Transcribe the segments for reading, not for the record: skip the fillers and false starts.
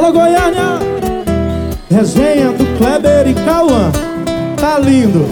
Alô, Goiânia! Resenha do Kleber e Cauã. Tá lindo.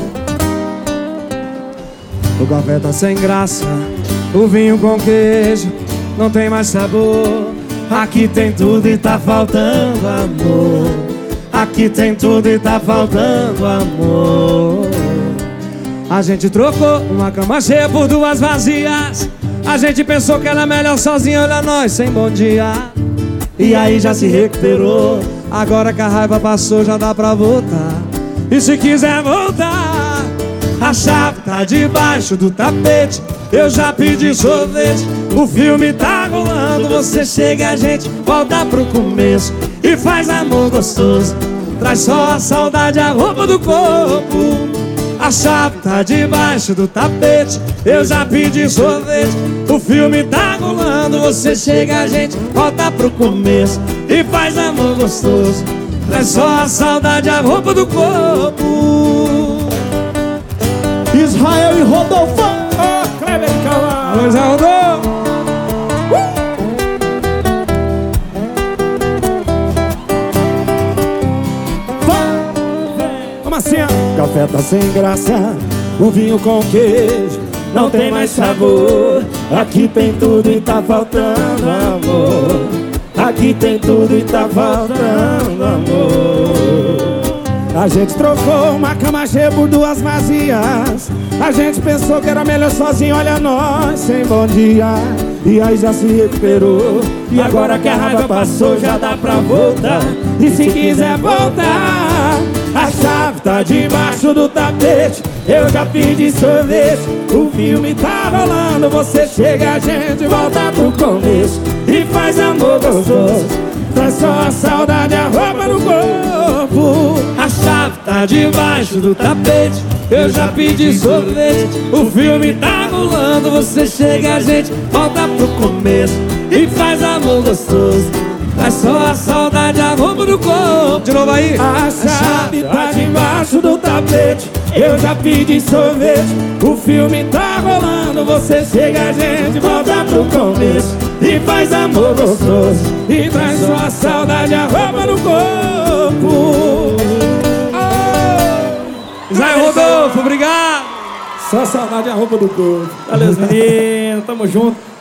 O café tá sem graça, o vinho com queijo não tem mais sabor. Aqui tem tudo e tá faltando amor. Aqui tem tudo e tá faltando amor. A gente trocou uma cama cheia por duas vazias. A gente pensou que era melhor sozinho, olha nós sem bom dia. E aí já se recuperou. Agora que a raiva passou já dá pra voltar. E se quiser voltar, a chave tá debaixo do tapete. Eu já pedi sorvete, o filme tá rolando. Você chega, a gente volta pro começo e faz amor gostoso. Traz só a saudade, a roupa do corpo. A chave tá debaixo do tapete. Eu já pedi sorvete, o filme tá rolando. Você chega, a gente volta pro começo e faz amor gostoso. Traz só a saudade, a roupa do corpo. Israel e Rodolfo. Kleber e Cauã. Alô, Zé Rodolfo. Como assim? O café tá sem graça, o vinho com queijo não tem mais sabor. Aqui tem tudo e tá faltando amor. Aqui tem tudo e tá faltando amor. A gente trocou uma cama cheia por duas vazias. A gente pensou que era melhor sozinho, olha nós sem bom dia. E aí já se recuperou. E agora que a raiva passou já dá pra voltar. E se quiser voltar, a chave tá debaixo do tapete. Eu já pedi sorvete, o filme tá rolando. Você chega, a gente volta pro começo e faz amor gostoso. Traz só a saudade, a roupa no corpo. A chave tá debaixo do tapete. Eu já pedi sorvete, o filme tá rolando. Você chega, a gente volta pro começo e faz amor gostoso. Traz só a saudade, a roupa do corpo. De novo aí. A chave tá debaixo do tapete. Eu já pedi sorvete, o filme tá rolando. Você chega, a gente volta pro começo e faz amor gostoso. E traz só a saudade, a roupa no corpo. Zé Rodolfo, obrigado. Só a saudade, a roupa do corpo. Valeu, menino, tamo junto.